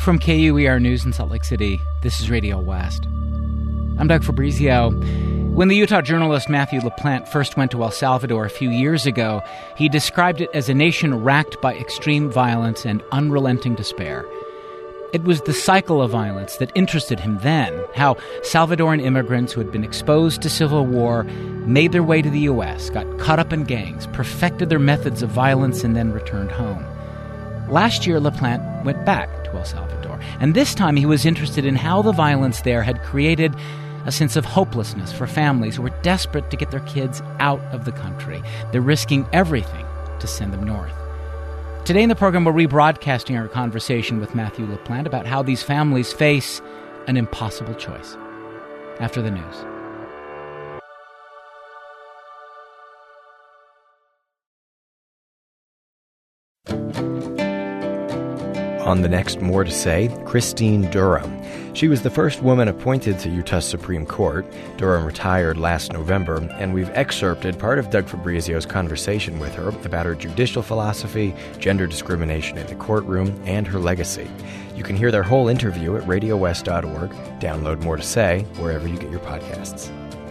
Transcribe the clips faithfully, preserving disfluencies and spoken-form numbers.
From K U E R News in Salt Lake City, this is Radio West. I'm Doug Fabrizio. When the Utah journalist Matthew LaPlante first went to El Salvador a few years ago, he described it as a nation racked by extreme violence and unrelenting despair. It was the cycle of violence that interested him then, how Salvadoran immigrants who had been exposed to civil war made their way to the U S, got caught up in gangs, perfected their methods of violence, and then returned home. Last year, LaPlante went back to El Salvador, and this time he was interested in how the violence there had created a sense of hopelessness for families who were desperate to get their kids out of the country. They're risking everything to send them north. Today in the program, we're rebroadcasting our conversation with Matthew LaPlante about how these families face an impossible choice. After the news. On the next More to Say, Christine Durham. She was the first woman appointed to Utah's Supreme Court. Durham retired last November, and we've excerpted part of Doug Fabrizio's conversation with her about her judicial philosophy, gender discrimination in the courtroom, and her legacy. You can hear their whole interview at radio west dot org. Download More to Say wherever you get your podcasts.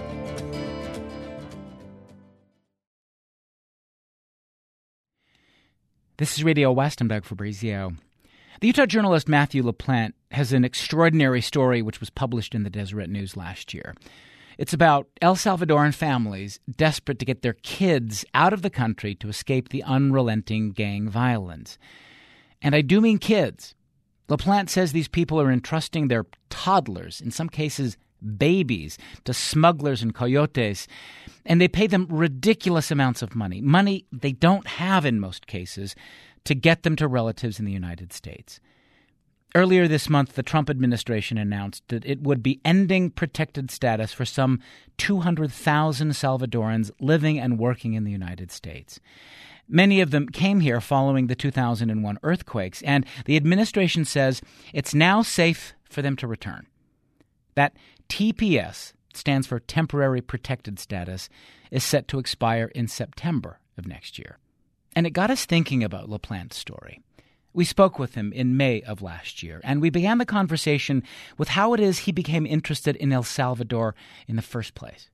This is Radio West. I'm Doug Fabrizio. The Utah journalist Matthew LaPlante has an extraordinary story which was published in the Deseret News last year. It's about El Salvadoran families desperate to get their kids out of the country to escape the unrelenting gang violence. And I do mean kids. LaPlante says these people are entrusting their toddlers, in some cases babies, to smugglers and coyotes, and they pay them ridiculous amounts of money, money they don't have in most cases, to get them to relatives in the United States. Earlier this month, the Trump administration announced that it would be ending protected status for some two hundred thousand Salvadorans living and working in the United States. Many of them came here following the two thousand one earthquakes, and the administration says it's now safe for them to return. That T P S stands for Temporary Protected Status, is set to expire in September of next year. And it got us thinking about LaPlante's story. We spoke with him in May of last year, and we began the conversation with how it is he became interested in El Salvador in the first place.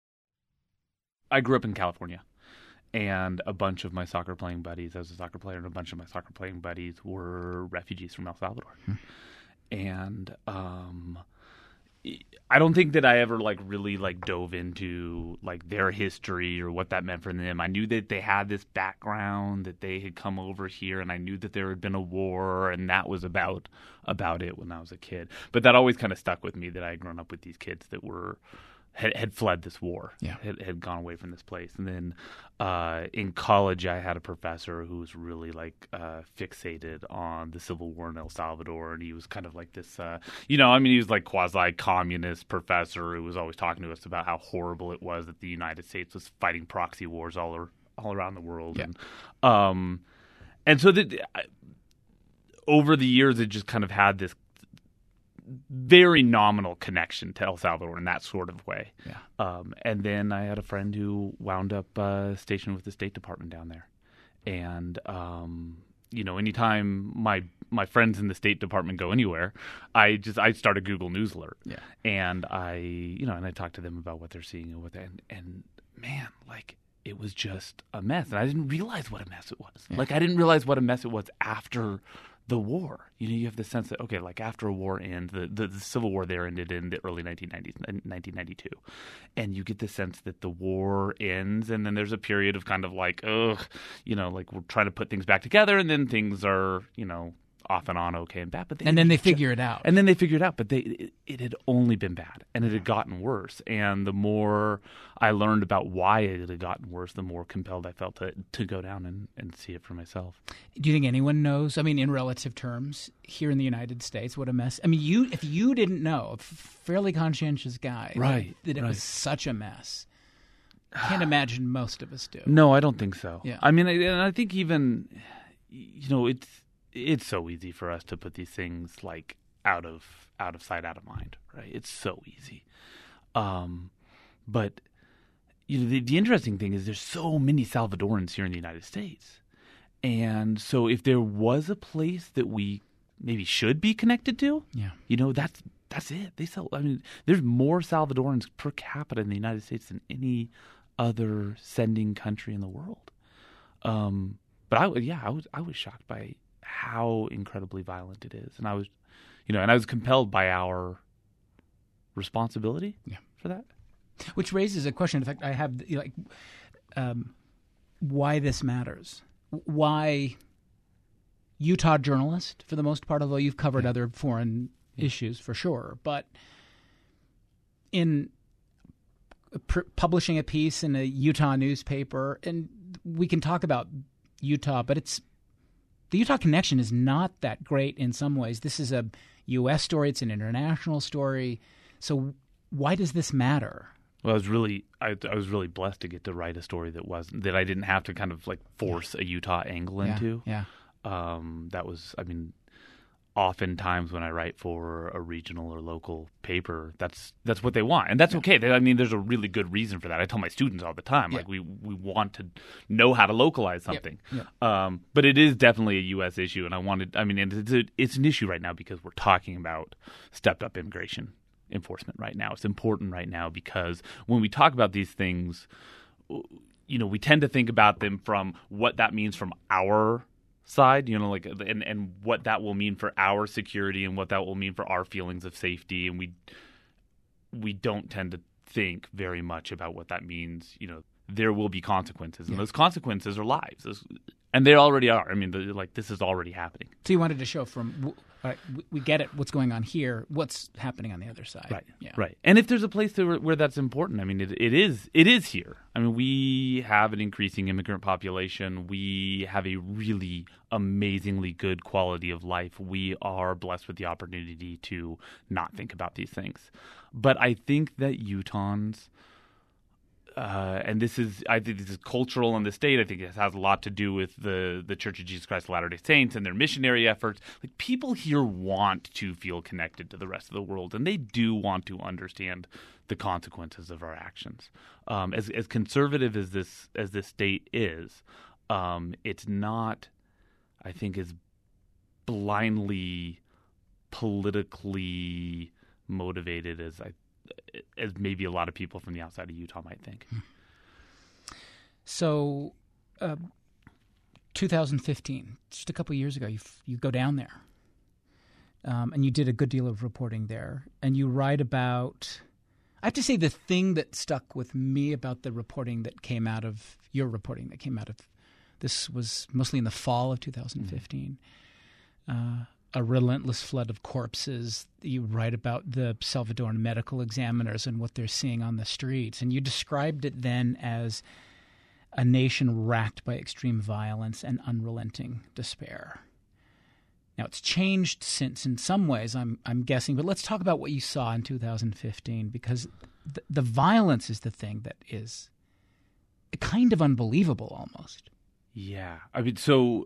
I grew up in California, and a bunch of my soccer playing buddies, I was a soccer player, and a bunch of my soccer playing buddies were refugees from El Salvador. Hmm. And um, I don't think that I ever like really like dove into like their history or what that meant for them. I knew that they had this background, that they had come over here, and I knew that there had been a war, and that was about about it when I was a kid. But that always kind of stuck with me, that I had grown up with these kids that were had, had fled this war, yeah. had, had gone away from this place. And then uh, in college, I had a professor who was really like uh, fixated on the Civil War in El Salvador, and he was kind of like this, uh, you know, I mean, he was like quasi-communist professor who was always talking to us about how horrible it was that the United States was fighting proxy wars all ar- all around the world. Yeah. And um, and so that over the years, it just kind of had this very nominal connection to El Salvador in that sort of way. Yeah. Um, and then I had a friend who wound up uh, stationed with the State Department down there. And, um, you know, anytime my my friends in the State Department go anywhere, I just I start a Google News alert. Yeah. And I, you know, and I talk to them about what they're seeing and what they, and, and man, like, it was just a mess. And I didn't realize what a mess it was. Yeah. Like, I didn't realize what a mess it was after the war. You know, you have the sense that, okay, like after a war ends, the, the, the Civil War there ended in the early nineteen nineties, nineteen ninety-two. And you get the sense that the war ends, and then there's a period of kind of like, ugh, you know, like we're trying to put things back together, and then things are, you know, off and on okay and bad. But they and then they figure it out. And then they figure it out. But they it, it had only been bad, and it had gotten worse. And the more I learned about why it had gotten worse, the more compelled I felt to, to go down and, and see it for myself. Do you think anyone knows, I mean, in relative terms, here in the United States, what a mess? I mean, you if you didn't know, a fairly conscientious guy, right, that, that it right. was such a mess, I can't imagine most of us do. No, I don't think so. Yeah. I mean, I, and I think even, you know, it's it's so easy for us to put these things like out of out of sight, out of mind, right? It's so easy. Um, but you know, the, the interesting thing is there's so many Salvadorans here in the United States. And so if there was a place that we maybe should be connected to. Yeah. You know, that's that's it. They sell. I mean, there's more Salvadorans per capita in the United States than any other sending country in the world. Um, but I yeah, I was I was shocked by how incredibly violent it is, and I was, you know, and I was compelled by our responsibility yeah. for that. Which raises a question. In fact, I have you know, like um, why this matters. Why Utah journalist for the most part, although you've covered yeah. other foreign yeah. issues for sure, but in pr- publishing a piece in a Utah newspaper, and we can talk about Utah, but it's the Utah connection is not that great in some ways. This is a U S story. It's an international story. So why does this matter? Well, I was really, I, I was really blessed to get to write a story that wasn't that I didn't have to kind of like force a Utah angle Yeah, into. yeah. Um, that was, I mean, oftentimes when I write for a regional or local paper, that's that's what they want, and that's Yeah. okay. They, I mean, there's a really good reason for that. I tell my students all the time, Yeah. like we we want to know how to localize something. Yep, Um, but it is definitely a U S issue, and I wanted, I mean, and it's a, it's an issue right now because we're talking about stepped up immigration enforcement right now. It's important right now because when we talk about these things, you know, we tend to think about them from what that means from our side, you know, like and, and what that will mean for our security and what that will mean for our feelings of safety. And we we don't tend to think very much about what that means. You know, there will be consequences, and Yeah. those consequences are lives. Those, and they already are. I mean, like this is already happening. So you wanted to show from, all right, we get it, what's going on here, what's happening on the other side. Right. Yeah. Right. And if there's a place to, where that's important, I mean, it, it is. It is here. I mean, we have an increasing immigrant population. We have a really amazingly good quality of life. We are blessed with the opportunity to not think about these things. But I think that Utahns. Uh, and this is, I think this is cultural in the state. I think it has a lot to do with the, the Church of Jesus Christ of Latter-day Saints and their missionary efforts. Like people here want to feel connected to the rest of the world, and they do want to understand the consequences of our actions. Um, as as conservative as this as this state is, um, it's not, I think, as blindly politically motivated as I. as maybe a lot of people from the outside of Utah might think. So, uh, two thousand fifteen, just a couple of years ago, you f- you go down there, um, and you did a good deal of reporting there, and you write about. I have to say, the thing that stuck with me about the reporting that came out of your reporting that came out of this was mostly in the fall of two thousand fifteen. Mm-hmm. Uh, a relentless flood of corpses. You write about the Salvadoran medical examiners and what they're seeing on the streets. And you described it then as a nation racked by extreme violence and unrelenting despair. Now, it's changed since in some ways, I'm I'm guessing, but let's talk about what you saw in two thousand fifteen, because the, the violence is the thing that is kind of unbelievable almost. Yeah. I mean, so,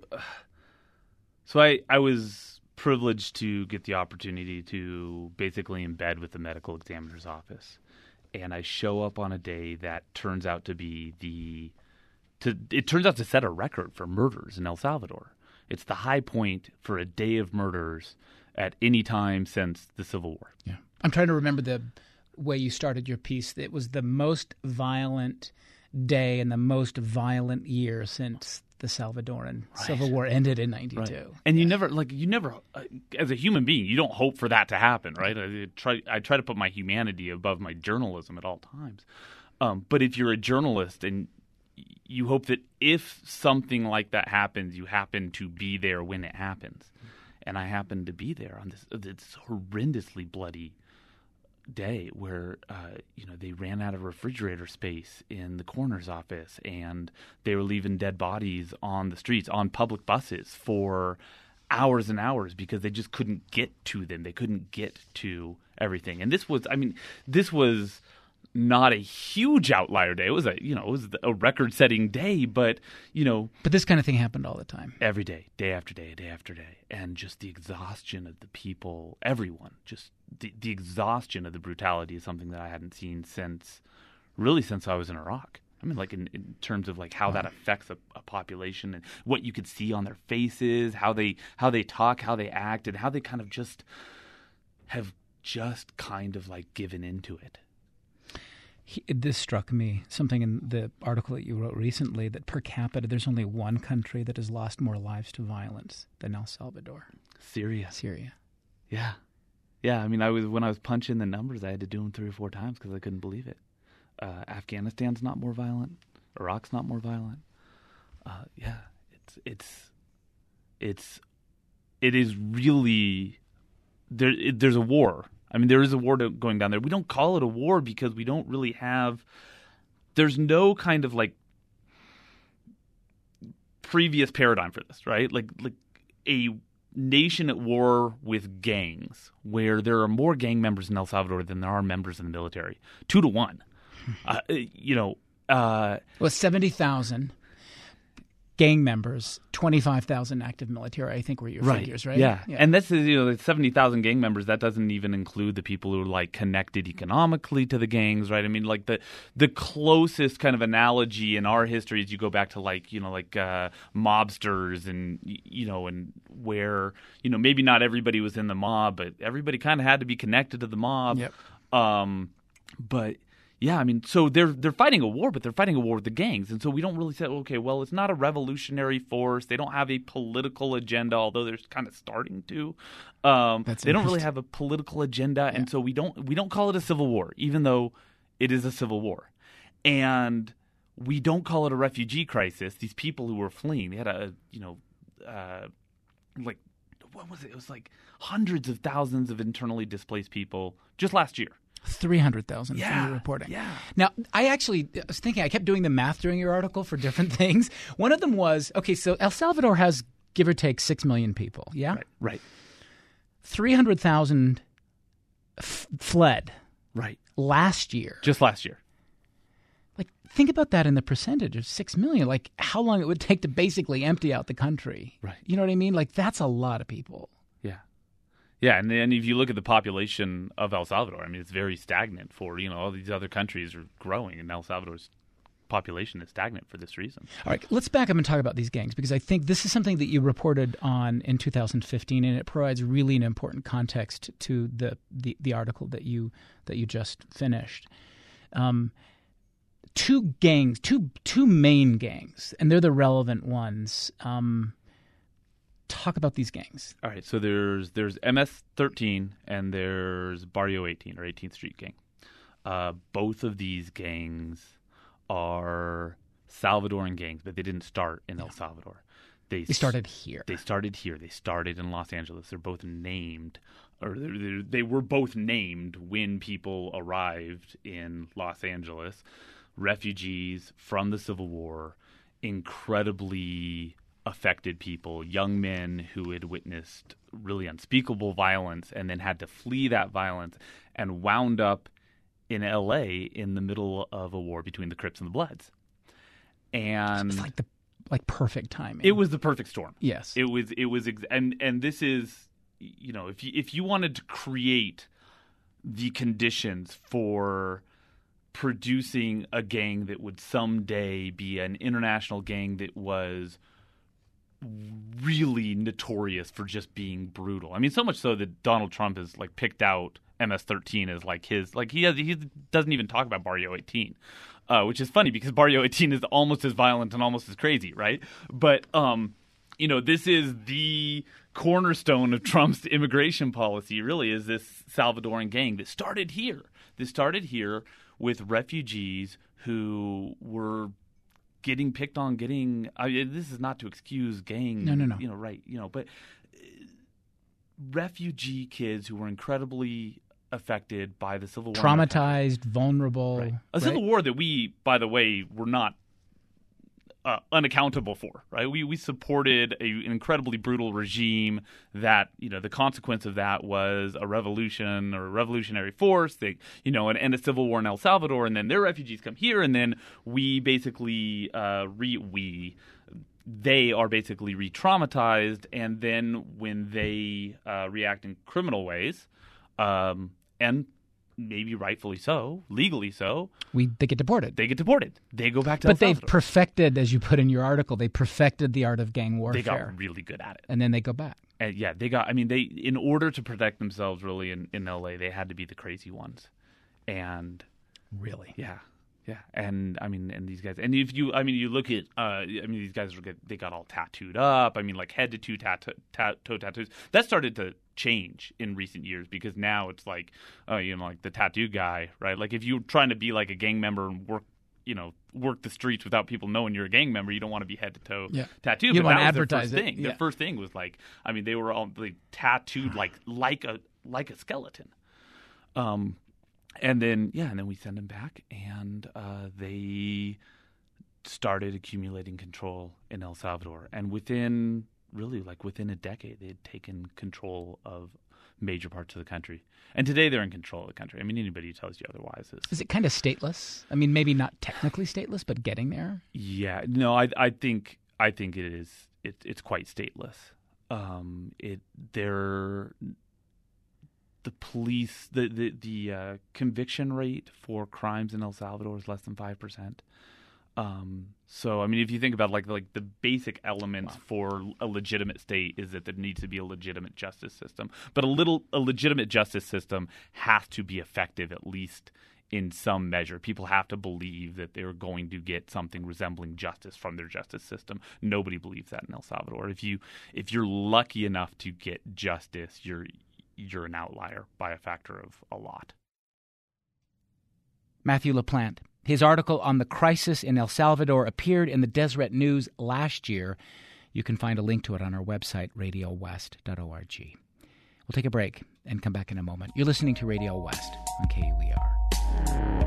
so I, I was privileged to get the opportunity to basically embed with the medical examiner's office. And I show up on a day that turns out to be the, to, it turns out to set a record for murders in El Salvador. It's the high point for a day of murders at any time since the Civil War. Yeah. I'm trying to remember the way you started your piece. It was the most violent day and the most violent year since the Salvadoran right. Civil War ended in ninety-two. Right. And you never, like, you never, uh, as a human being, you don't hope for that to happen, right? I try, I try to put my humanity above my journalism at all times. Um, but if you're a journalist and you hope that if something like that happens, you happen to be there when it happens. And I happened to be there on this, this horrendously bloody day where uh, you know they ran out of refrigerator space in the coroner's office, and they were leaving dead bodies on the streets on public buses for hours and hours because they just couldn't get to them. They couldn't get to everything. And this was, I mean, this was not a huge outlier day. It was a, you know, it was a record-setting day, but, you know. But this kind of thing happened all the time. Every day, day after day, day after day. And just the exhaustion of the people, everyone, just the, the exhaustion of the brutality is something that I hadn't seen since, really since I was in Iraq. I mean, like in, in terms of like how that affects a, a population and what you could see on their faces, how they how they talk, how they act, and how they kind of just have just kind of like given into it. He, this struck me, something in the article that you wrote recently, that per capita there's only one country that has lost more lives to violence than El Salvador. Syria. Syria. Yeah. Yeah, I mean, I was when I was punching the numbers, I had to do them three or four times because I couldn't believe it. Uh, Afghanistan's not more violent. Iraq's not more violent. Uh, yeah, it's it's it's it is really there. It, there's a war. I mean, there is a war to, going down there. We don't call it a war because we don't really have. There's no kind of like previous paradigm for this, right? Like like a nation at war with gangs, where there are more gang members in El Salvador than there are members in the military, two to one. Uh, you know, uh, well, seventy thousand gang members, twenty-five thousand active military, I think were your right. figures, right? Yeah. yeah. And that's, you know, seventy thousand gang members. That doesn't even include the people who are like connected economically to the gangs, right? I mean, like the the closest kind of analogy in our history is you go back to like, you know, like uh, mobsters and, you know, and where, you know, maybe not everybody was in the mob, but everybody kind of had to be connected to the mob. Yep. Um, but yeah, I mean, so they're they're fighting a war, but they're fighting a war with the gangs, and so we don't really say, okay, well, it's not a revolutionary force. They don't have a political agenda, although they're kind of starting to. Um, That's they don't really have a political agenda, yeah. and so we don't we don't call it a civil war, even though it is a civil war, and we don't call it a refugee crisis. These people who were fleeing, they had a you know, uh, like what was it? It was like hundreds of thousands of internally displaced people just last year. three hundred thousand yeah, from your reporting. Yeah. Now, I actually I was thinking, I kept doing the math during your article for different things. One of them was, okay, so El Salvador has, give or take, six million people, yeah? Right. right. three hundred thousand f- fled Right. last year. Just last year. Like, think about that in the percentage of six million. Like, how long it would take to basically empty out the country. Right. You know what I mean? Like, that's a lot of people. Yeah. Yeah, and then if you look at the population of El Salvador, I mean, it's very stagnant for, you know, all these other countries are growing, and El Salvador's population is stagnant for this reason. All right, let's back up and talk about these gangs, because I think this is something that you reported on in two thousand fifteen, and it provides really an important context to the the, the article that you that you just finished. Um, two gangs, two two main gangs, and they're the relevant ones. Um, talk about these gangs. All right, so there's there's M S thirteen and there's Barrio eighteen or eighteenth Street Gang. Uh, both of these gangs are Salvadoran gangs, but they didn't start in El Salvador. They, They started here. They started here. They started in Los Angeles. They're both named, or they're, they're, they were both named when people arrived in Los Angeles. Refugees from the Civil War, incredibly affected people, young men who had witnessed really unspeakable violence and then had to flee that violence and wound up in L A in the middle of a war between the Crips and the Bloods. And It's like the like perfect timing. it was the perfect storm. Yes. It was it was ex- and and this is, you know, if you if you wanted to create the conditions for producing a gang that would someday be an international gang that was really notorious for just being brutal. I mean, so much so that Donald Trump has like picked out M S thirteen as like his, like he has, he doesn't even talk about Barrio eighteen, uh, which is funny because Barrio eighteen is almost as violent and almost as crazy, right? But, um, you know, this is the cornerstone of Trump's immigration policy, really, is this Salvadoran gang that started here. This started here with refugees who were getting picked on, getting, I mean, this is not to excuse gang, No, no, no. you know, right, you know, but refugee kids who were incredibly affected by the Civil War. Traumatized, vulnerable. Right. A right? Civil War that we, by the way, were not uh, unaccountable for, right? We we supported a, an incredibly brutal regime that, you know, the consequence of that was a revolution or a revolutionary force, that, you know, and, and a civil war in El Salvador, and then their refugees come here, and then we basically, uh, re we... they are basically re-traumatized, and then when they uh, react in criminal ways, um, and maybe rightfully so, legally so, we they get deported. They get deported. They go back to But El they've Salvador. perfected, as you put in your article, they perfected the art of gang warfare. They got really good at it. And then they go back. And yeah, they got. I mean, they in order to protect themselves, really in, in L A, they had to be the crazy ones, and really, yeah, yeah. And I mean, and these guys. And if you, I mean, you look at. Uh, I mean, these guys were get, they got all tattooed up. I mean, like head to toe tat- tat- toe tattoos. That started to change in recent years because now it's like, uh, you know, like the tattoo guy, right? Like if you're trying to be like a gang member and work. You know, work the streets without people knowing you're a gang member. You don't want to be head to toe yeah. tattooed. You but want that to was advertise their it. first thing. Yeah. Their first thing was like, I mean, they were all like tattooed like like a like a skeleton. Um, and then yeah, and then we send them back, and uh, they started accumulating control in El Salvador, and within really like within a decade, they had taken control of major parts of the country. And today they're in control of the country. I mean, anybody who tells you otherwise is... Is it kind of stateless? I mean, maybe not technically stateless, but getting there? Yeah. No, I I think I think it is it, it's quite stateless. Um it they're the police the the, the uh, conviction rate for crimes in El Salvador is less than five percent. Um, so, I mean, if you think about like like the basic elements wow. for a legitimate state is that there needs to be a legitimate justice system, but a little a legitimate justice system has to be effective at least in some measure. People have to believe that they're going to get something resembling justice from their justice system. Nobody believes that in El Salvador. If you if you're lucky enough to get justice, you're you're an outlier by a factor of a lot. Matthew LaPlante. His article on the crisis in El Salvador appeared in the Deseret News last year. You can find a link to it on our website, radio west dot org. We'll take a break and come back in a moment. You're listening to Radio West on K U E R.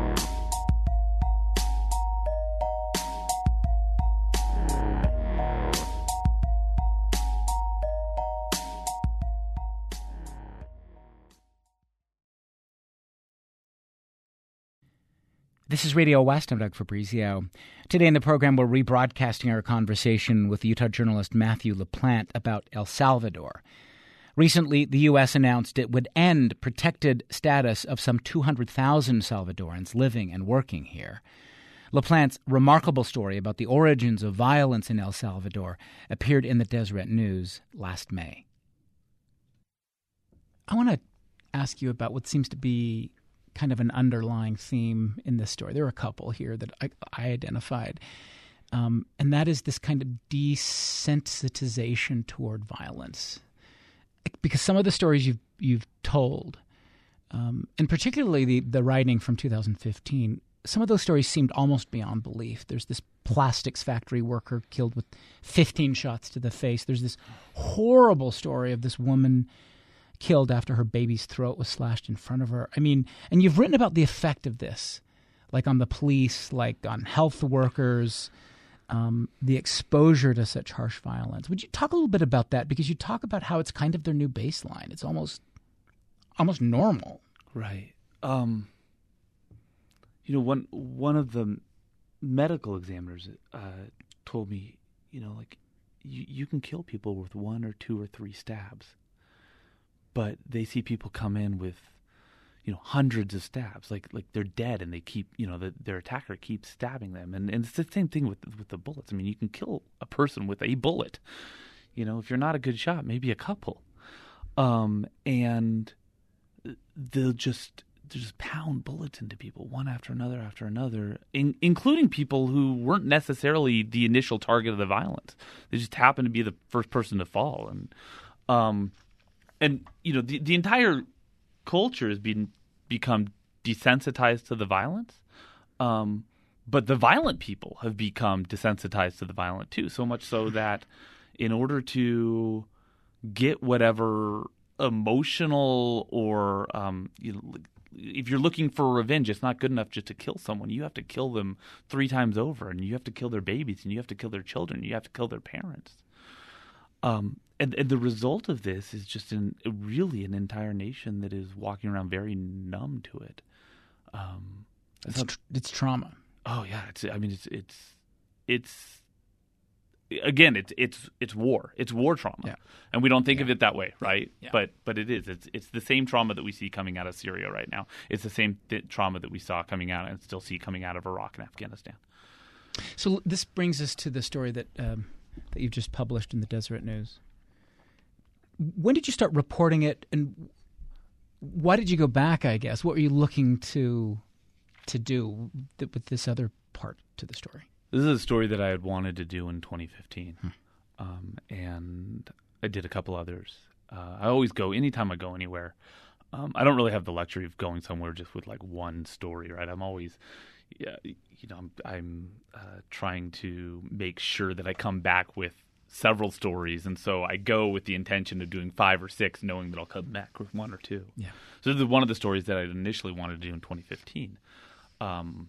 This is Radio West. I'm Doug Fabrizio. Today in the program, we're rebroadcasting our conversation with Utah journalist Matthew LaPlante about El Salvador. Recently, the U S announced it would end protected status of some two hundred thousand Salvadorans living and working here. LaPlante's remarkable story about the origins of violence in El Salvador appeared in the Deseret News last May. I want to ask you about what seems to be kind of an underlying theme in this story. There are a couple here that I, I identified, um, and that is this kind of desensitization toward violence. Because some of the stories you've you've told, um, and particularly the the writing from two thousand fifteen, some of those stories seemed almost beyond belief. There's this plastics factory worker killed with fifteen shots to the face. There's this horrible story of this woman killed after her baby's throat was slashed in front of her. I mean, and you've written about the effect of this, like on the police, like on health workers, um, the exposure to such harsh violence. Would you talk a little bit about that? Because you talk about how it's kind of their new baseline. It's almost, almost normal. Right. Um, you know, one one of the medical examiners uh, told me, you know, like you, you can kill people with one or two or three stabs. But they see people come in with, you know, hundreds of stabs, like like they're dead, and they keep, you know, the, their attacker keeps stabbing them, and and it's the same thing with with the bullets. I mean, you can kill a person with a bullet, you know, if you're not a good shot, maybe a couple, um, and they'll just they'll just pound bullets into people one after another after another, in, including people who weren't necessarily the initial target of the violence. They just happened to be the first person to fall, and um. And, you know, the, the entire culture has been become desensitized to the violence. Um, but the violent people have become desensitized to the violent, too, so much so that in order to get whatever emotional or, um, you know, if you're looking for revenge, it's not good enough just to kill someone. You have to kill them three times over, and you have to kill their babies, and you have to kill their children, you have to kill their parents. Um, and, and the result of this is just an, really an entire nation that is walking around very numb to it. Um, it's, tr- it's trauma. Oh yeah, it's. I mean, it's it's it's again, it's it's it's war. It's war trauma, Yeah. and we don't think Yeah. of it that way, right? Yeah. But but it is. It's it's the same trauma that we see coming out of Syria right now. It's the same th- trauma that we saw coming out and still see coming out of Iraq and Afghanistan. So this brings us to the story that um, that you've just published in the Deseret News. When did you start reporting it, and why did you go back, I guess? What were you looking to to do th- with this other part to the story? This is a story that I had wanted to do in twenty fifteen, hmm. um, and I did a couple others. Uh, I always go, anytime I go anywhere, um, I don't really have the luxury of going somewhere just with like one story, right? I'm always, yeah, you know, I'm, I'm uh, trying to make sure that I come back with several stories, and so I go with the intention of doing five or six, knowing that I'll come back with one or two. Yeah. So this is one of the stories that I initially wanted to do in twenty fifteen, um,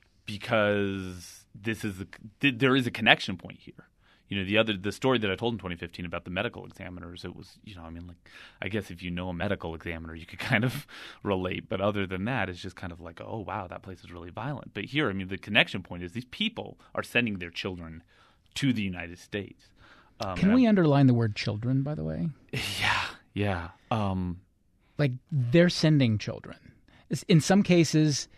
because this is a, there is a connection point here. You know, the other the story that I told in twenty fifteen about the medical examiners, it was, you know, I mean, like, I guess if you know a medical examiner, you could kind of relate. But other than that, it's just kind of like, oh, wow, that place is really violent. But here, I mean, the connection point is these people are sending their children to the United States. Um, Can we underline the word children, by the way? Yeah, yeah. Um, like, they're sending children. It's, in some cases,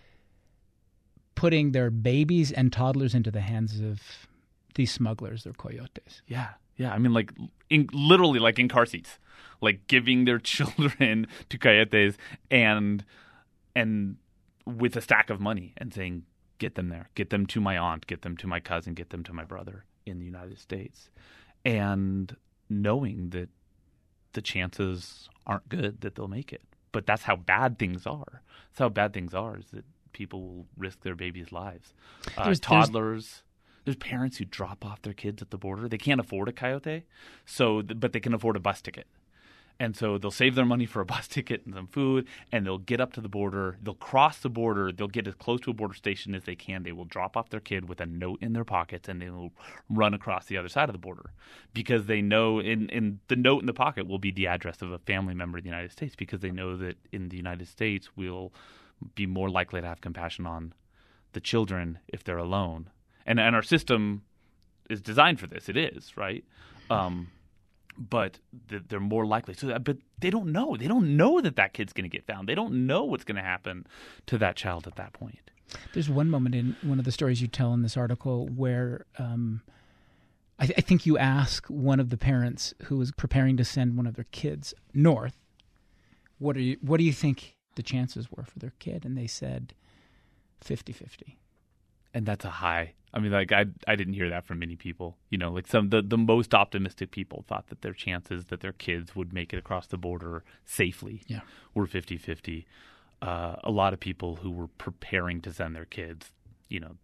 putting their babies and toddlers into the hands of these smugglers, they're coyotes. Yeah, yeah. I mean, like, in, literally, like in car seats, like giving their children to coyotes and and with a stack of money and saying, get them there, get them to my aunt, get them to my cousin, get them to my brother in the United States. And knowing that the chances aren't good that they'll make it. But that's how bad things are. That's how bad things are, is that people will risk their babies' lives. Uh, There's- toddlers, there's... there's parents who drop off their kids at the border. They can't afford a coyote, so but they can afford a bus ticket. And so they'll save their money for a bus ticket and some food, and they'll get up to the border. They'll cross the border. They'll get as close to a border station as they can. They will drop off their kid with a note in their pockets, and they will run across the other side of the border because they know in, in the note in the pocket will be the address of a family member in the United States, because they know that in the United States we'll be more likely to have compassion on the children if they're alone. And, and our system is designed for this. It is, right? Um But they're more likely. So, but they don't know. They don't know that that kid's going to get found. They don't know what's going to happen to that child at that point. There's one moment in one of the stories you tell in this article where um, I, th- I think you ask one of the parents who was preparing to send one of their kids north, what are you, what do you think the chances were for their kid? And they said fifty-fifty. And that's a high. I mean, like, I I didn't hear that from many people. You know, like some the, the most optimistic people thought that their chances that their kids would make it across the border safely yeah. were fifty-fifty. Uh, a lot of people who were preparing to send their kids, you know,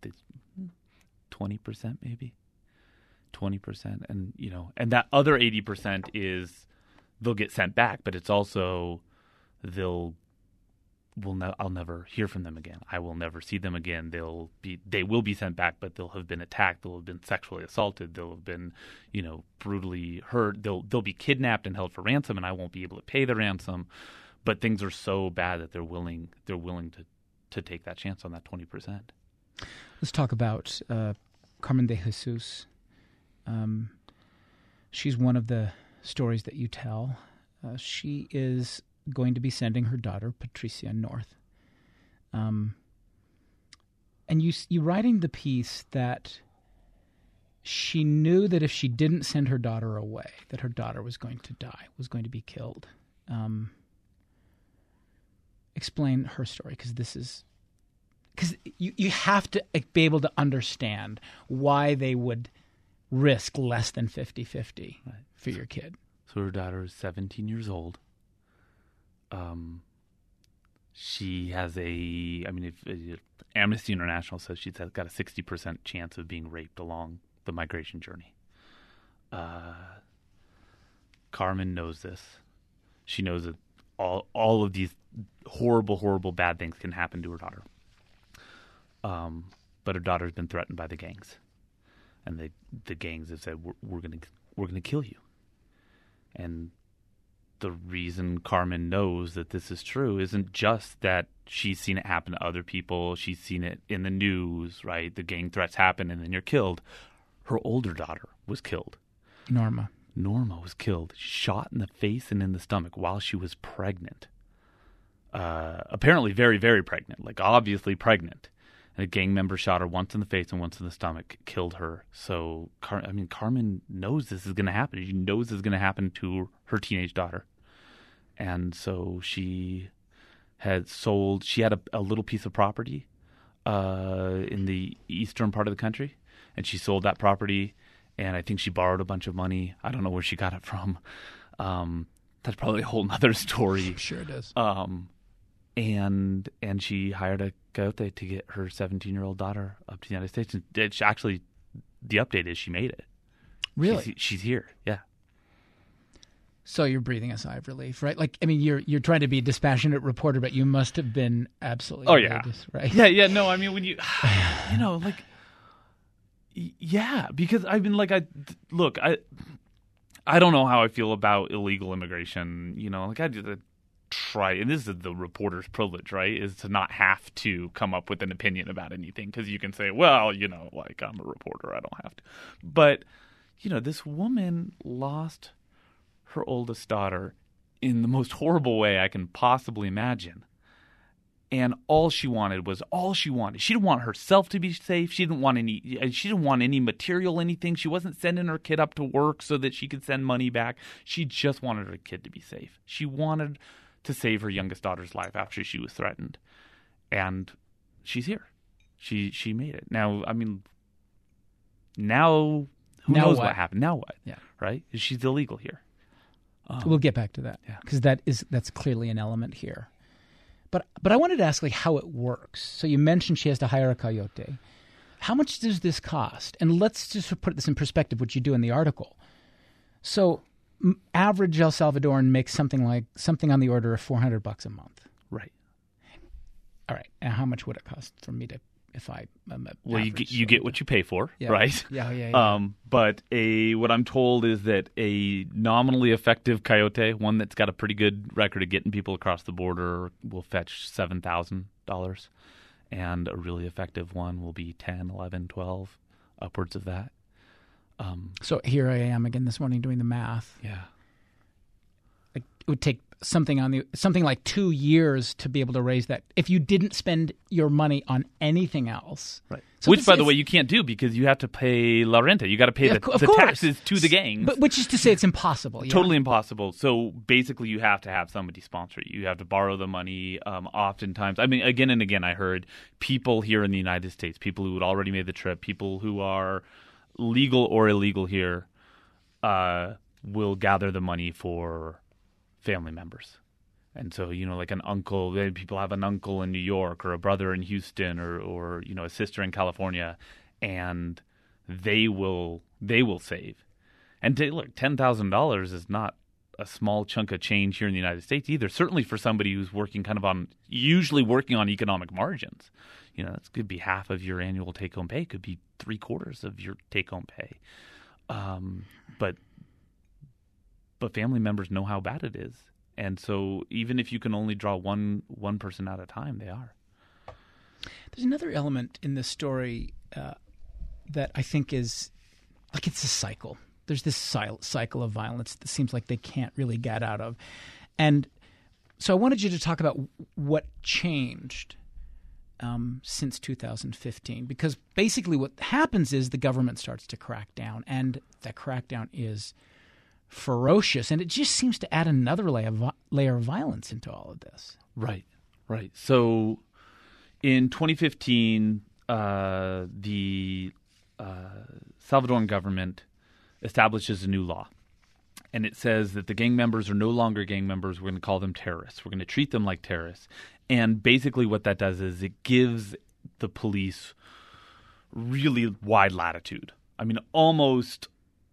twenty percent maybe, twenty percent. And, you know, and that other eighty percent is they'll get sent back, but it's also they'll will ne- I'll never hear from them again. I will never see them again. They'll be they will be sent back, but they'll have been attacked. They'll have been sexually assaulted. They'll have been, you know, brutally hurt. They'll they'll be kidnapped and held for ransom, and I won't be able to pay the ransom. But things are so bad that they're willing they're willing to, to take that chance on that twenty percent. Let's talk about uh, Carmen de Jesus. Um, she's one of the stories that you tell. Uh, she is going to be sending her daughter Patricia north, um, and you you write in the piece that she knew that if she didn't send her daughter away, that her daughter was going to die, was going to be killed. Um, explain her story, because this is because you you have to be able to understand why they would risk less than fifty-fifty right. for your kid. So her daughter is seventeen years old. Um, she has a, I mean, if, if Amnesty International says she's got a sixty percent chance of being raped along the migration journey. Uh, Carmen knows this. She knows that all all of these horrible, horrible, bad things can happen to her daughter. Um, but her daughter's been threatened by the gangs, and the the gangs have said, "We're, we're gonna we're gonna kill you." And the reason Carmen knows that this is true isn't just that she's seen it happen to other people. She's seen it in the news, right? The gang threats happen and then you're killed. her older daughter was killed. Norma. Norma was killed, shot in the face and in the stomach while she was pregnant. Uh, apparently very, very pregnant, like obviously pregnant. And a gang member shot her once in the face and once in the stomach, killed her. So, Car- I mean, Carmen knows this is going to happen. She knows this is going to happen to her teenage daughter. And so she had sold, she had a, a little piece of property uh, in the eastern part of the country. And she sold that property. And I think she borrowed a bunch of money. I don't know where she got it from. Um, that's probably a whole nother story. I'm sure it is. Um, and and she hired a coyote to get her seventeen-year-old daughter up to the United States. And it's actually, the update is she made it. Really? She's, she's here, yeah. So you're breathing a sigh of relief, right? Like, I mean, you're you're trying to be a dispassionate reporter, but you must have been absolutely oh, yeah. outrageous, right? Yeah, yeah, no, I mean, when you, you know, like, yeah, because I mean, like, I, look, I, I don't know how I feel about illegal immigration, you know, like, I just try, and this is the reporter's privilege, right, is to not have to come up with an opinion about anything, because you can say, well, you know, like, I'm a reporter, I don't have to. But, you know, this woman lost her oldest daughter in the most horrible way I can possibly imagine. And all she wanted was all she wanted. She didn't want herself to be safe. She didn't want any. She didn't want any material, anything. She wasn't sending her kid up to work so that she could send money back. She just wanted her kid to be safe. She wanted to save her youngest daughter's life after she was threatened, and she's here. She she made it. Now, I mean, now who Now knows what? what happened? Now what? Yeah. Right? She's illegal here. Um, We'll get back to that Yeah. because that is that's clearly an element here. But but I wanted to ask like how it works. So you mentioned she has to hire a coyote. How much does this cost? And let's just put this in perspective, which you do in the article. So m- average El Salvadoran makes something like something on the order of four hundred bucks a month. right. All right. And how much would it cost for me to if I am a Well, you get you get what you pay for, Yeah. right? Yeah, yeah, yeah. Um, but a what I'm told is that a nominally effective coyote, one that's got a pretty good record of getting people across the border, will fetch seven thousand dollars, and a really effective one will be ten, eleven, twelve, upwards of that. Um, So here I am again this morning doing the math. yeah. Like, it would take something on the something like two years to be able to raise that if you didn't spend your money on anything else. Right. So Which, this by the is- way, you can't do because you have to pay la renta. You got to pay Yeah, the, of co- of the course. taxes to the gangs. But which is to say, it's impossible. Yeah? Totally impossible. So basically, you have to have somebody sponsor you. You have to borrow the money. Um, oftentimes, I mean, again and again, I heard people here in the United States, people who had already made the trip, people who are legal or illegal here, uh, will gather the money for family members. And so, you know, like an uncle, then people have an uncle in New York or a brother in Houston or, or you know, a sister in California, and they will they will save. And to, look, ten thousand dollars is not a small chunk of change here in the United States either, certainly for somebody who's working kind of on, usually working on economic margins. You know, this could be half of your annual take-home pay, could be three-quarters of your take-home pay. Um, but but family members know how bad it is. And so even if you can only draw one one person at a time, they are. There's another element in this story uh, that I think is like it's a cycle. There's this cy- cycle of violence that seems like they can't really get out of. And so I wanted you to talk about what changed um, since two thousand fifteen, because basically what happens is the government starts to crack down, and that crackdown is ferocious, and it just seems to add another layer of, layer of violence into all of this. Right, right. So in twenty fifteen, uh, the uh, Salvadoran government establishes a new law. And it says that the gang members are no longer gang members. We're going to call them terrorists. We're going to treat them like terrorists. And basically what that does is it gives the police really wide latitude. I mean, almost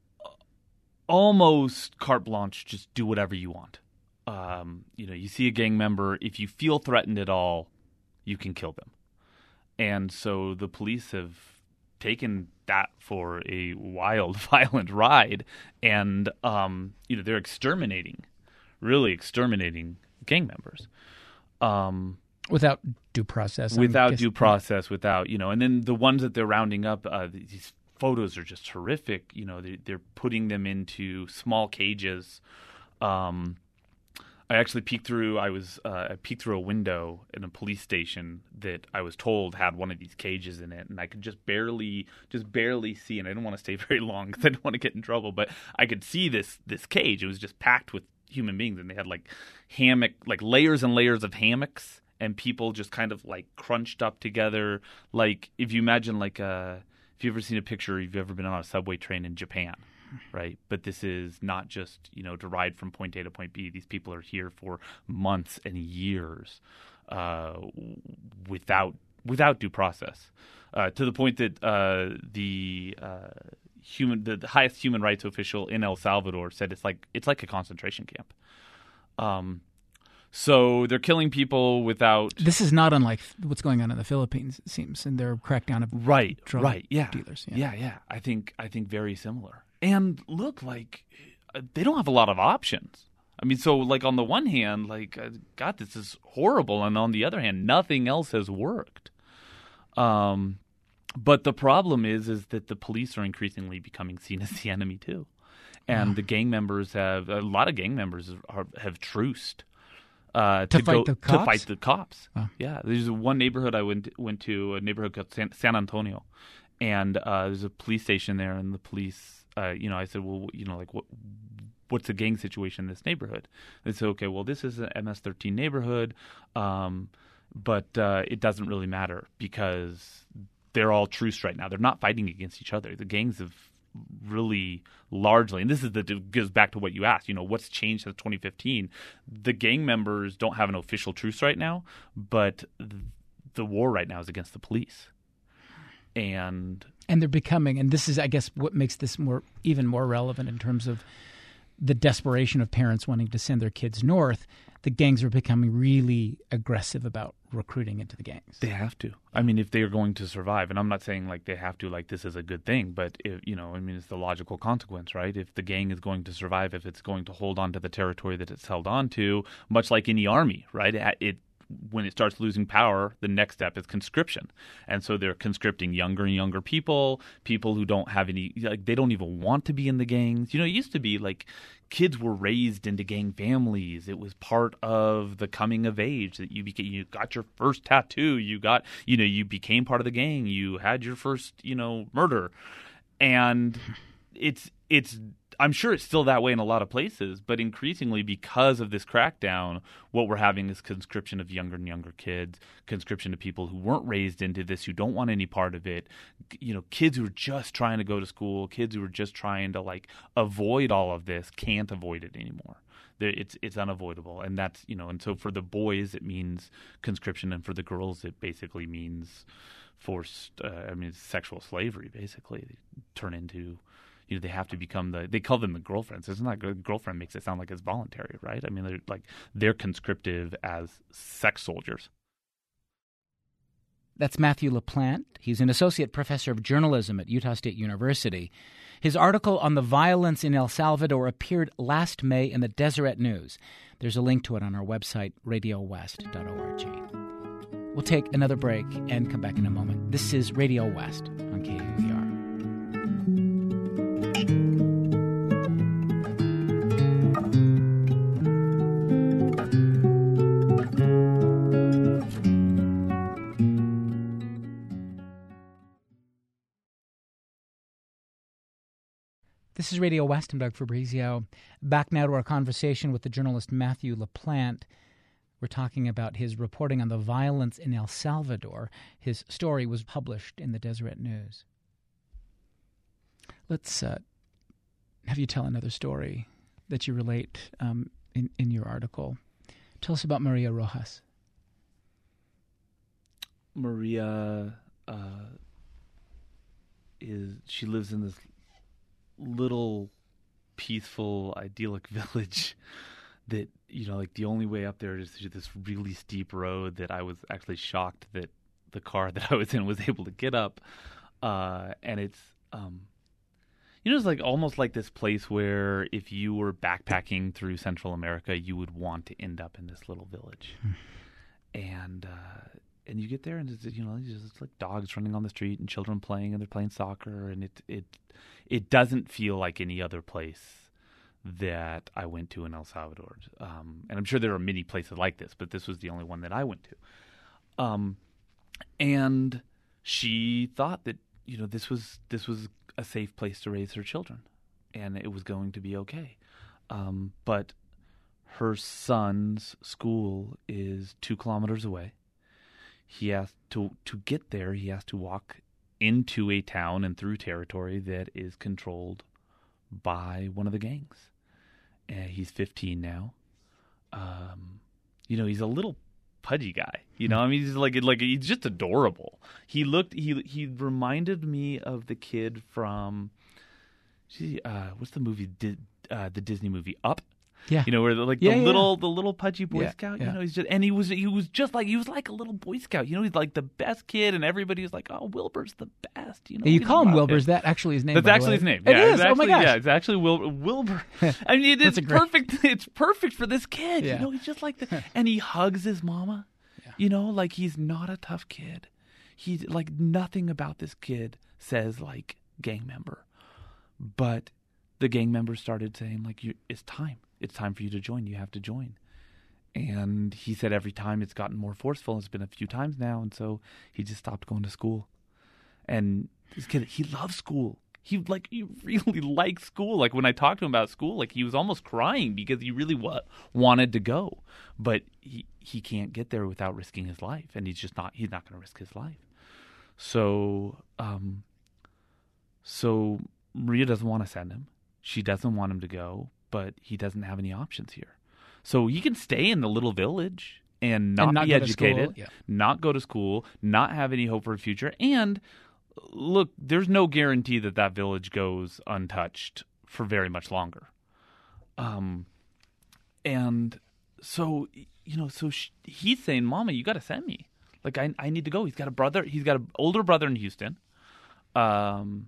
almost carte blanche, just do whatever you want. Um, you know, you see a gang member, if you feel threatened at all, you can kill them. And so the police have taken that for a wild, violent ride, and um, you know, they're exterminating, really exterminating gang members. Um, Without due process. I'm without guessing- due process, without, you know, and then the ones that they're rounding up, uh, these photos are just horrific. You know, they, they're putting them into small cages. Um, I actually peeked through. I was uh, I peeked through a window in a police station that I was told had one of these cages in it, and I could just barely, just barely see. And I didn't want to stay very long because I didn't want to get in trouble. But I could see this this cage. It was just packed with human beings, and they had like hammock, like layers and layers of hammocks, and people just kind of like crunched up together. Like if you imagine, like a, if you've ever seen a picture, if you've ever been on a subway train in Japan. Right. But this is not just, you know, to ride from point A to point B. These people are here for months and years uh, without without due process, uh, to the point that uh, the uh, human the, the highest human rights official in El Salvador said it's like it's like a concentration camp. Um, so they're killing people without. This is not unlike what's going on in the Philippines, it seems, in their crackdown of right, drug right, yeah, dealers. Yeah. yeah, yeah. I think I think very similar. And look, like, they don't have a lot of options. I mean, so, like, on the one hand, like, uh, God, this is horrible. And on the other hand, nothing else has worked. Um, but the problem is, is that the police are increasingly becoming seen as the enemy, too. And wow. the gang members have, a lot of gang members are, have truced. Uh, to, to fight go, the cops? To fight the cops. Wow. Yeah. There's one neighborhood I went went to, a neighborhood called San, San Antonio. And uh, there's a police station there, and the police... Uh, you know, I said, well, you know, like, what, what's the gang situation in this neighborhood? They said, okay, well, this is an M S thirteen neighborhood, um, but uh, it doesn't really matter because they're all truce right now. They're not fighting against each other. The gangs have really largely, and this is the it goes back to what you asked, you know, what's changed since twenty fifteen? The gang members don't have an official truce right now, but the war right now is against the police. And and they're becoming, and this is, I guess, what makes this more even more relevant in terms of the desperation of parents wanting to send their kids north. The gangs are becoming really aggressive about recruiting into the gangs. They have to. I mean, if they are going to survive, and I'm not saying like they have to, like this is a good thing, but if, you know, I mean, it's the logical consequence, right? If the gang is going to survive, if it's going to hold on to the territory that it's held on to, much like any army, right? It, it when it starts losing power, the next step is conscription. And so they're conscripting younger and younger people, people who don't have any, like, they don't even want to be in the gangs. You know, it used to be like kids were raised into gang families. It was part of the coming of age that you became, you got your first tattoo, you got, you know, you became part of the gang, you had your first, you know, murder. And it's, it's, I'm sure it's still that way in a lot of places, but increasingly because of this crackdown, what we're having is conscription of younger and younger kids, conscription of people who weren't raised into this, who don't want any part of it, you know, kids who are just trying to go to school, kids who are just trying to like avoid all of this, can't avoid it anymore. It's it's unavoidable, and that's, you know, and so for the boys it means conscription, and for the girls it basically means forced, uh, I mean, it's sexual slavery, basically. They turn into, you know, they have to become the, they call them the girlfriends. It's not good. Girlfriend makes it sound like it's voluntary, right? I mean, they're like, they're conscriptive as sex soldiers. That's Matthew LaPlante. He's an associate professor of journalism at Utah State University. His article on the violence in El Salvador appeared last May in the Deseret News. There's a link to it on our website, radio west dot org. We'll take another break and come back in a moment. This is Radio West on K U E R. This is Radio West. I'm Doug Fabrizio. Back now to our conversation with the journalist Matthew LaPlante. We're talking about his reporting on the violence in El Salvador. His story was published in the Deseret News. Let's uh, have you tell another story that you relate um, in, in your article. Tell us about Maria Rojas. Maria uh, is, she lives in this little peaceful, idyllic village that, you know, like the only way up there is through this really steep road that I was actually shocked that the car that I was in was able to get up. Uh, and it's, um, you know, it's like almost like this place where if you were backpacking through Central America, you would want to end up in this little village. Hmm. And uh, and you get there, and it's, you know, it's just like dogs running on the street and children playing, and they're playing soccer, and it it it doesn't feel like any other place that I went to in El Salvador. Um, and I'm sure there are many places like this, but this was the only one that I went to. Um, and she thought that, you know, this was this was a safe place to raise her children, and it was going to be okay. Um, but her son's school is two kilometers away. He has to to get there. He has to walk into a town and through territory that is controlled by one of the gangs. And he's fifteen now. Um, you know, he's a little pudgy guy. You know, I mean, he's like like he's just adorable. He looked. He he reminded me of the kid from. Gee, uh, what's the movie? Di- uh, the Disney movie Up. Yeah, you know, where the, like yeah, the yeah, little yeah. the little pudgy Boy Yeah, Scout. yeah. You know, he's just and he was he was just like he was like a little Boy Scout. You know, he's like the best kid, and everybody was like, "Oh, Wilbur's the best." You know, You we call him love Wilbur. Is that actually his name? That's by the actually way? his name. It Yeah, is. It's Oh actually, my gosh. Yeah, it's actually Wil- Wilbur. I mean, it That's is a great- perfect. It's perfect for this kid. Yeah. You know, he's just like the, and he hugs his mama. Yeah. You know, like he's not a tough kid. He's like nothing about this kid says like gang member, but the gang members started saying like, you, "It's time. It's time for you to join. You have to join." And he said every time it's gotten more forceful. It's been a few times now, and so he just stopped going to school. And this kid, he loves school. He like he really likes school. Like when I talked to him about school, like he was almost crying because he really wa- wanted to go, but he he can't get there without risking his life, and he's just not. He's not going to risk his life. So, um, so Maria doesn't want to send him. She doesn't want him to go, but he doesn't have any options here. So he can stay in the little village and not, And not be go to educated, school, yeah. not go to school, not have any hope for a future. And look, there's no guarantee that that village goes untouched for very much longer. Um, and so, you know, so she, he's saying, "Mama, you got to send me. Like, I I need to go." He's got a brother. He's got an older brother in Houston, um,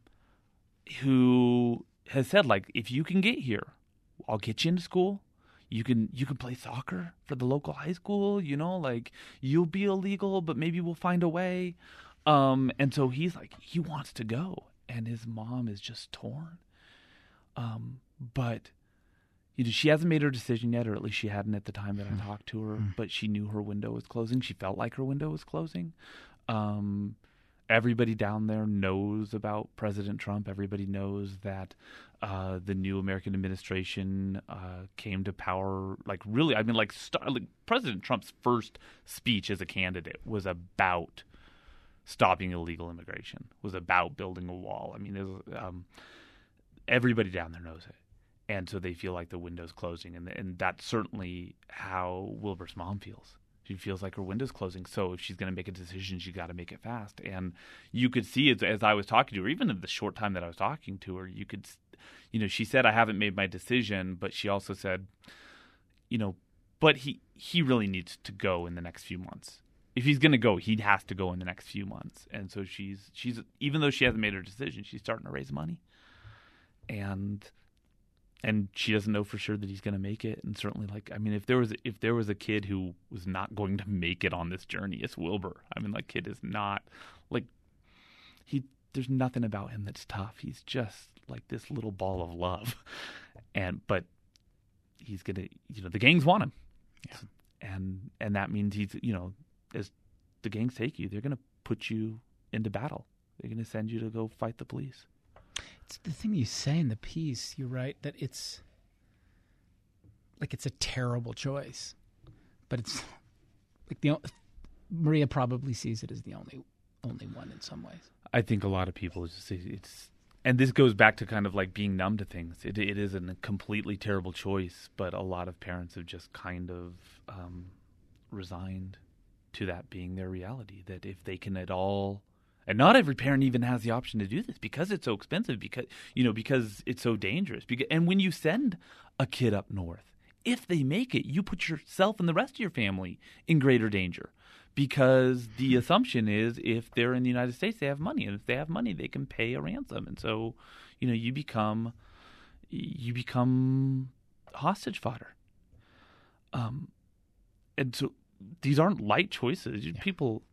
who has said, like, if you can get here, I'll get you into school. You can you can play soccer for the local high school, you know, like you'll be illegal, but maybe we'll find a way. Um, and so he's like, he wants to go, and his mom is just torn. Um, but you know, she hasn't made her decision yet, or at least she hadn't at the time that I talked to her. But she knew her window was closing. She felt like her window was closing. Um, everybody down there knows about President Trump. Everybody knows that uh, the new American administration uh, came to power. Like really, I mean, like, star- like President Trump's first speech as a candidate was about stopping illegal immigration. Was about building a wall. I mean, it was, um, everybody down there knows it, and so they feel like the window's closing, and and that's certainly how Wilbur's mom feels. She feels like her window's closing. So if she's going to make a decision, she's got to make it fast. And you could see it as I was talking to her, even in the short time that I was talking to her, you could, you know, she said, "I haven't made my decision," but she also said, you know, but he, he really needs to go in the next few months. If he's going to go, he has to go in the next few months. And so she's, she's, even though she hasn't made her decision, she's starting to raise money. And And she doesn't know for sure that he's going to make it. And certainly, like, I mean, if there was if there was a kid who was not going to make it on this journey, it's Wilbur. I mean, like, kid is not like he. There's nothing about him that's tough. He's just like this little ball of love. And but he's gonna, you know, the gangs want him, Yeah. and and that means he's, you know, as the gangs take you, they're going to put you into battle. They're going to send you to go fight the police. It's the thing you say in the piece, you're right, that it's like it's a terrible choice. But it's like the Maria probably sees it as the only only one in some ways. I think a lot of people just say it's, and this goes back to kind of like being numb to things. It it is a completely terrible choice, but a lot of parents have just kind of um, resigned to that being their reality. That if they can at all. And not every parent even has the option to do this because it's so expensive, because, you know, because it's so dangerous. Because, and when you send a kid up north, if they make it, you put yourself and the rest of your family in greater danger, because the assumption is if they're in the United States, they have money, and if they have money, they can pay a ransom. And so, you know, you become you become hostage fodder. Um, and so these aren't light choices. Yeah. People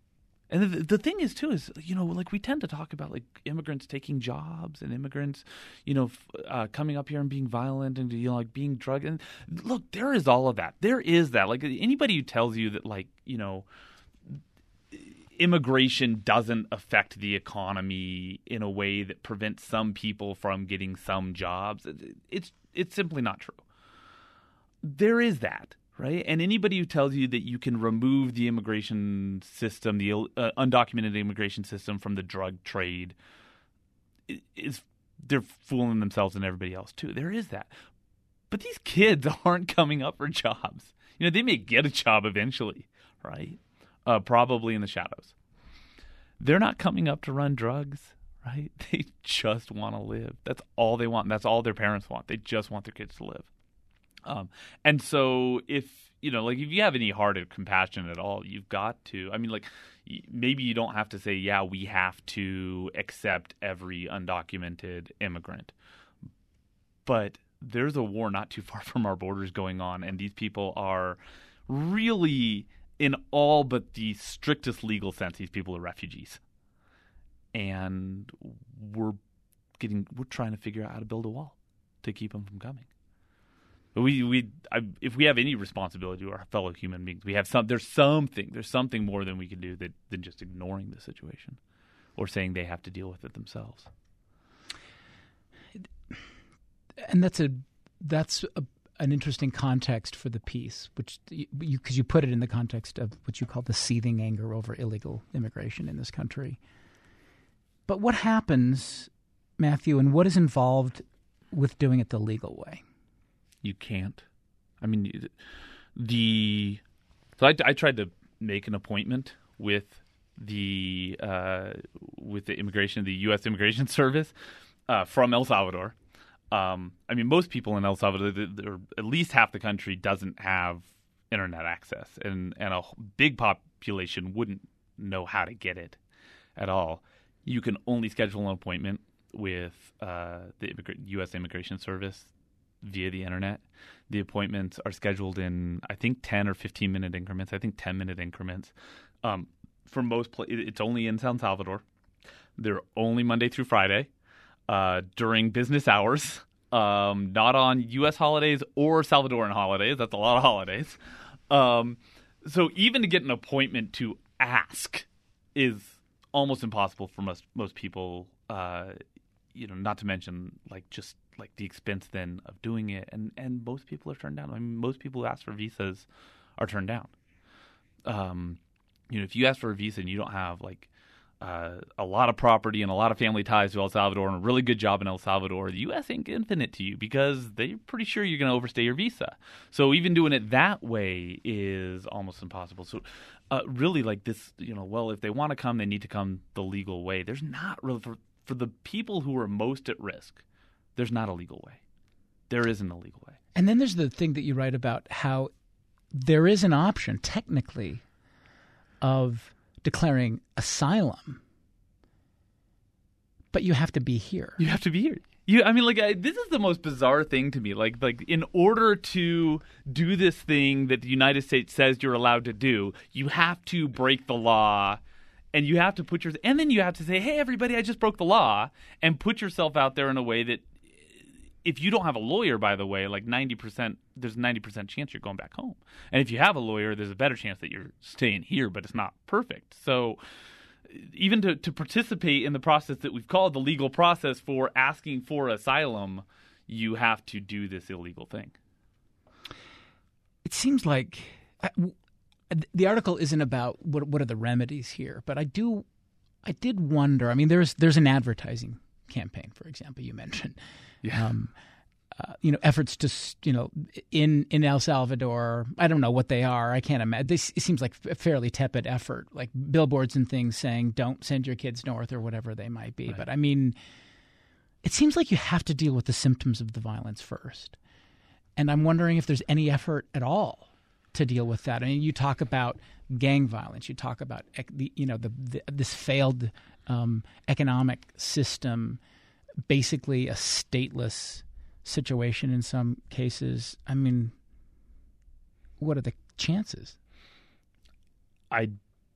And the, the thing is, too, is, you know, like we tend to talk about like immigrants taking jobs and immigrants, you know, f- uh, coming up here and being violent and, you know, like being drugged. And look, there is all of that. There is that. Like anybody who tells you that, like, you know, immigration doesn't affect the economy in a way that prevents some people from getting some jobs, it's it's simply not true. There is that, right? And anybody who tells you that you can remove the immigration system, the uh, undocumented immigration system from the drug trade, is they're fooling themselves and everybody else too. There is that. But these kids aren't coming up for jobs. You know, they may get a job eventually, right? Uh, probably in the shadows. They're not coming up to run drugs, right? They just want to live. That's all they want. That's all their parents want. They just want their kids to live. Um, and so if, you know, like if you have any heart of compassion at all, you've got to, I mean, like maybe you don't have to say, yeah, we have to accept every undocumented immigrant. But there's a war not too far from our borders going on, and these people are really, in all but the strictest legal sense, these people are refugees. And we're getting, we're trying to figure out how to build a wall to keep them from coming. But we, we, I, if we have any responsibility to our fellow human beings, we have some. There's something. There's something more than we can do that, than just ignoring the situation, or saying they have to deal with it themselves. And that's a that's a, an interesting context for the piece, which you because you put it in the context of what you call the seething anger over illegal immigration in this country. But what happens, Matthew, and what is involved with doing it the legal way? You can't. I mean, the so I, I tried to make an appointment with the uh, with the immigration, the U S Immigration Service uh, from El Salvador. Um, I mean, most people in El Salvador, or at least half the country, doesn't have internet access, and and a big population wouldn't know how to get it at all. You can only schedule an appointment with uh, the immig- U S Immigration Service via the internet. The appointments are scheduled in, I think, ten or fifteen minute increments. I think ten minute increments. Um, for most, pla- it's only in San Salvador. They're only Monday through Friday uh, during business hours. Um, not on U S holidays or Salvadoran holidays. That's a lot of holidays. Um, so even to get an appointment to ask is almost impossible for most most people. Uh, you know, not to mention like just like the expense then of doing it, and, and most people are turned down. I mean, most people who ask for visas are turned down. Um, you know, if you ask for a visa and you don't have like uh, a lot of property and a lot of family ties to El Salvador and a really good job in El Salvador, the U S ain't infinite to you because they're pretty sure you're going to overstay your visa. So even doing it that way is almost impossible. So uh, really, like this, you know, well, if they want to come, they need to come the legal way. There's not really for for the people who are most at risk. There's not a legal way. There isn't a legal way. And then there's the thing that you write about how there is an option, technically, of declaring asylum, but you have to be here. You have to be here. You, I mean, like, I, this is the most bizarre thing to me. Like, like in order to do this thing that the United States says you're allowed to do, you have to break the law. And you have to put your, and then you have to say, hey, everybody, I just broke the law, and put yourself out there in a way that, if you don't have a lawyer, by the way, like ninety percent, there's a ninety percent chance you're going back home. And if you have a lawyer, there's a better chance that you're staying here, but it's not perfect. So even to, to participate in the process that we've called the legal process for asking for asylum, you have to do this illegal thing. It seems like the article isn't about what what are the remedies here, but I do, I did wonder. I mean, there's there's an advertising campaign, for example, you mentioned, yeah. um, uh, you know, efforts to, you know, in in El Salvador. I don't know what they are. I can't imagine. This it seems like a fairly tepid effort, like billboards and things saying "Don't send your kids north" or whatever they might be. Right. But I mean, it seems like you have to deal with the symptoms of the violence first, and I'm wondering if there's any effort at all to deal with that. I mean, you talk about gang violence. You talk about the, you know, the, the this failed um, economic system, basically a stateless situation in some cases. I mean, what are the chances? I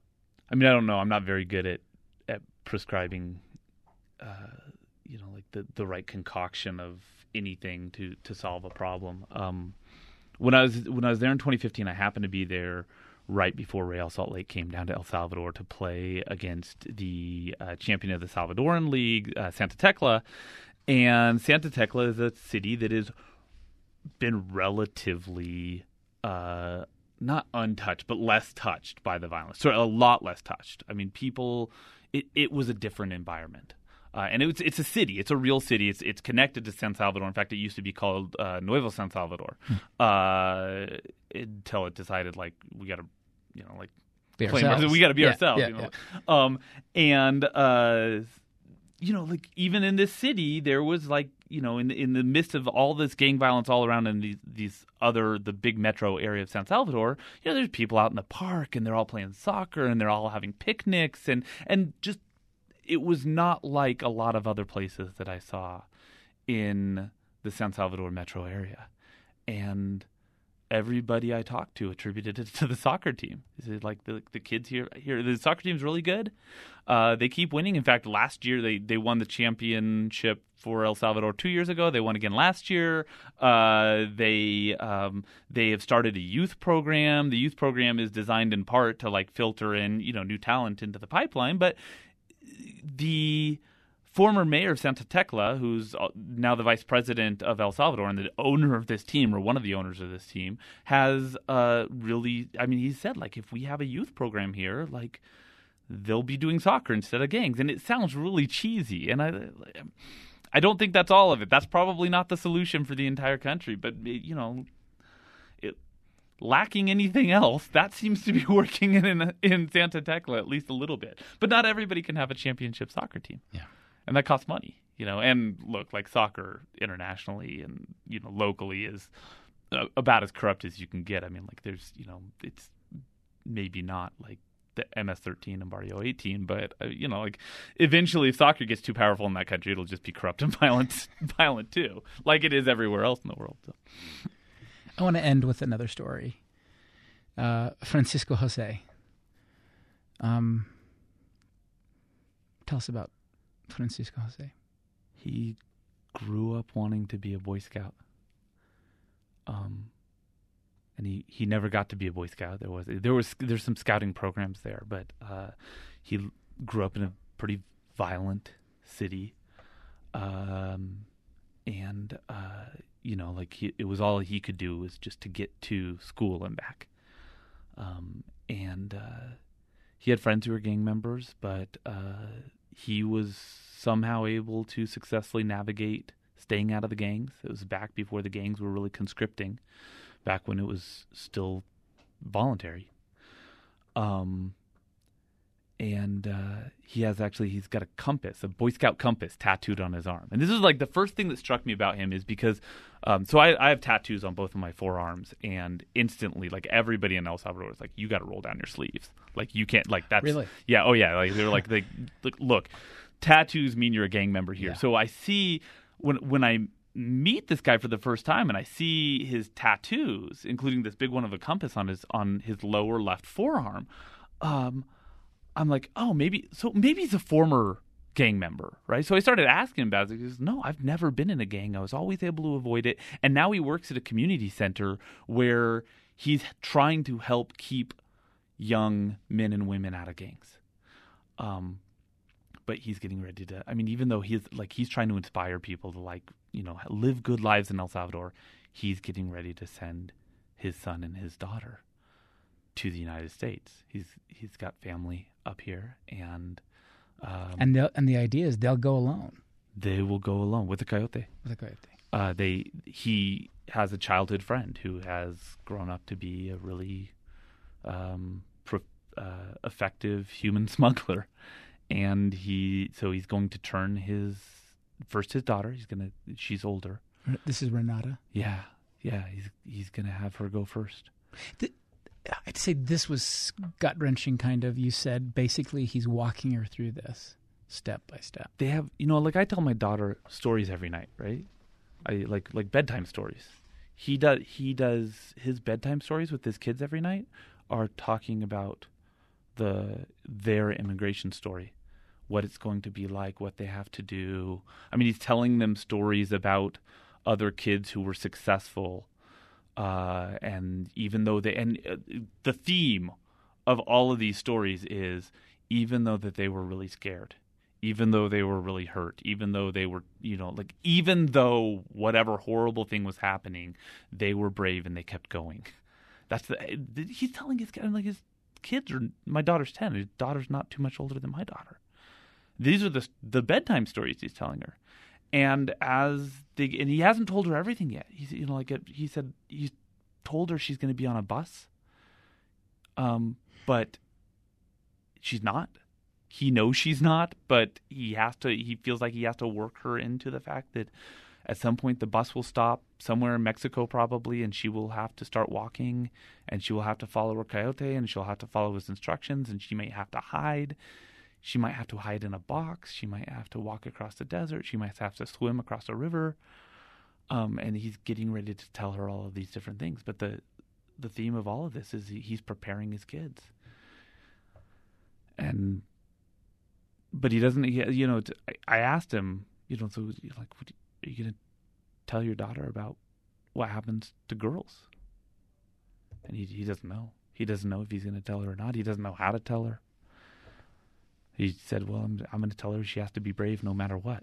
I mean, I don't know. I'm not very good at at prescribing, uh, you know, like the, the right concoction of anything to, to solve a problem. Um, when I was when I was there in twenty fifteen, I happened to be there right before Real Salt Lake came down to El Salvador to play against the uh, champion of the Salvadoran League, uh, Santa Tecla. And Santa Tecla is a city that has been relatively uh, not untouched, but less touched by the violence. So a lot less touched. I mean, people, it, it was a different environment. Uh, and it was, it's a city. It's a real city. It's it's connected to San Salvador. In fact, it used to be called uh, Nuevo San Salvador hmm. uh, until it decided, like, we got to, you know, like, be claim ourselves. we got to be yeah, ourselves. Yeah, you know? yeah. Um, and, uh, you know, like, even in this city, there was, like, you know, in, in the midst of all this gang violence all around in these, these other, the big metro area of San Salvador, you know, there's people out in the park and they're all playing soccer and they're all having picnics and, and just, it was not like a lot of other places that I saw in the San Salvador metro area. And everybody I talked to attributed it to the soccer team. Is it like the the kids here here the soccer team's really good. Uh, they keep winning. In fact, last year they, they won the championship for El Salvador two years ago. They won again last year. Uh, they um, they have started a youth program. The youth program is designed in part to like filter in, you know, new talent into the pipeline, but the former mayor of Santa Tecla, who's now the vice president of El Salvador and the owner of this team, or one of the owners of this team, has uh, really, I mean, he said, like, if we have a youth program here, like, they'll be doing soccer instead of gangs. And it sounds really cheesy. And I I don't think that's all of it. That's probably not the solution for the entire country. But, you know, it, lacking anything else, that seems to be working in in Santa Tecla at least a little bit. But not everybody can have a championship soccer team. Yeah. And that costs money, you know. And look, like soccer internationally and, you know, locally is uh, about as corrupt as you can get. I mean, like there's, you know, it's maybe not like the M S thirteen and Barrio eighteen, but, uh, you know, like eventually if soccer gets too powerful in that country, it'll just be corrupt and violent, violent too, like it is everywhere else in the world. So. I want to end with another story. Uh, Francisco Jose. Um, tell us about Francisco Jose. He grew up wanting to be a Boy Scout. Um, and he, he never got to be a Boy Scout. There was there was there's some scouting programs there, but uh, he grew up in a pretty violent city. Um, and uh, you know, like he, it was all he could do was just to get to school and back. Um, and uh, he had friends who were gang members, but uh, he was somehow able to successfully navigate staying out of the gangs. It was back before the gangs were really conscripting, back when it was still voluntary. Um, and uh, he has actually, he's got a compass, a Boy Scout compass tattooed on his arm. And this is like the first thing that struck me about him is because, um, so I, I have tattoos on both of my forearms, and instantly, like everybody in El Salvador is like, you got to roll down your sleeves. Like you can't, like that's, really? Yeah, oh yeah. Like they're like, they look, look, tattoos mean you're a gang member here. Yeah. So I see, when when I meet this guy for the first time and I see his tattoos, including this big one of a compass on his on his lower left forearm, um, I'm like, oh, maybe so maybe he's a former gang member, right? So I started asking him about it. He goes, no, I've never been in a gang. I was always able to avoid it. And now he works at a community center where he's trying to help keep young men and women out of gangs. Um, but he's getting ready to, I mean, even though he's like, he's trying to inspire people to like, you know, live good lives in El Salvador, he's getting ready to send his son and his daughter to the United States. He's, he's got family up here, and, um, and the and the idea is they'll go alone. They will go alone with the coyote. With the coyote. Uh, they, he has a childhood friend who has grown up to be a really, um, pro, uh, effective human smuggler. And he, so he's going to turn his, first his daughter, he's going to, she's older. This is Renata? Yeah, yeah, he's he's going to have her go first. The, I'd say this was gut-wrenching kind of, you said, basically he's walking her through this step by step. They have, you know, like I tell my daughter stories every night, right? I like, like bedtime stories. He does, he does his bedtime stories with his kids every night are talking about the their immigration story, what it's going to be like, what they have to do. I mean, he's telling them stories about other kids who were successful, uh, and even though they and uh, the theme of all of these stories is even though that they were really scared, even though they were really hurt, even though they were, you know, like even though whatever horrible thing was happening, they were brave and they kept going. That's the he's telling his like his kids are. My daughter's ten. His daughter's not too much older than my daughter. These are the the bedtime stories he's telling her, and as they and he hasn't told her everything yet. He's you know like it, he said he told her she's going to be on a bus, um, but she's not. He knows she's not, but he has to. He feels like he has to work her into the fact that at some point the bus will stop somewhere in Mexico probably, and she will have to start walking, and she will have to follow her coyote, and she'll have to follow his instructions, and she may have to hide. She might have to hide in a box. She might have to walk across the desert. She might have to swim across a river. Um, and he's getting ready to tell her all of these different things. But the the theme of all of this is he's preparing his kids. And but he doesn't. He, you know, I asked him. You know, so like, what, are you going to tell your daughter about what happens to girls? And he he doesn't know. He doesn't know if he's going to tell her or not. He doesn't know how to tell her. He said, well, I'm, I'm going to tell her she has to be brave no matter what.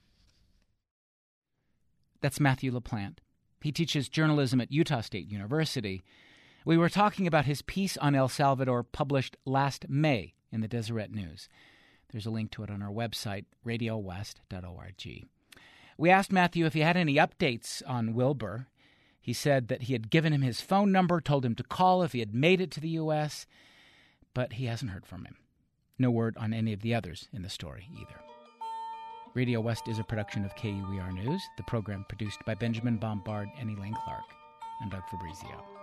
That's Matthew LaPlante. He teaches journalism at Utah State University. We were talking about his piece on El Salvador published last May in the Deseret News. There's a link to it on our website, radio west dot org. We asked Matthew if he had any updates on Wilbur. He said that he had given him his phone number, told him to call if he had made it to the U S, but he hasn't heard from him. No word on any of the others in the story either. Radio West is a production of K U E R News, the program produced by Benjamin Bombard and Elaine Clark. I'm Doug Fabrizio.